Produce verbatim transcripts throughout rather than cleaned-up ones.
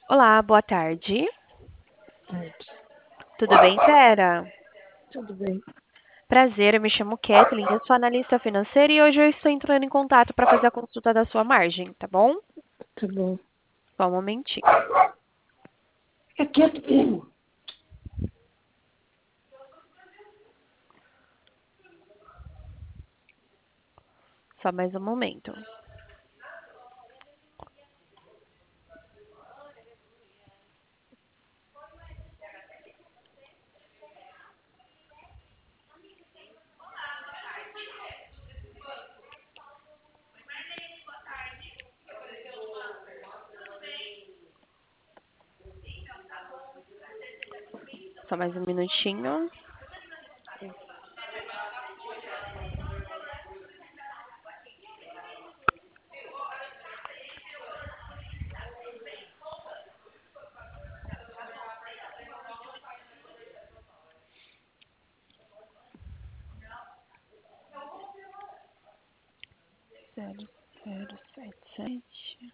Olá, boa tarde. Certo. Tudo bem, Vera? Tudo bem, Prazer, eu me chamo Kathleen, eu sou analista financeira e hoje eu estou entrando em contato para fazer a consulta da sua margem, tá bom? tá bom. Só um momentinho. É quieto. Só mais um momento. Só mais um minutinho. Zero, zero, sete, sete.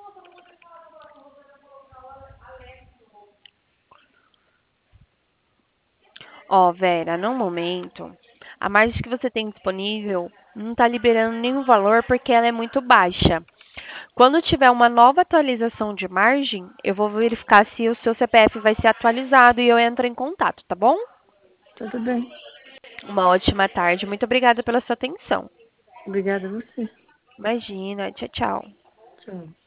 Ó, Vera, no momento, a margem que você tem disponível não está liberando nenhum valor porque ela é muito baixa. Quando tiver uma nova atualização de margem, eu vou verificar se o seu C P F vai ser atualizado e eu entro em contato, tá bom? Tudo bem. Uma ótima tarde. Muito obrigada pela sua atenção. Obrigada a você. Imagina. Tchau, tchau. Tchau.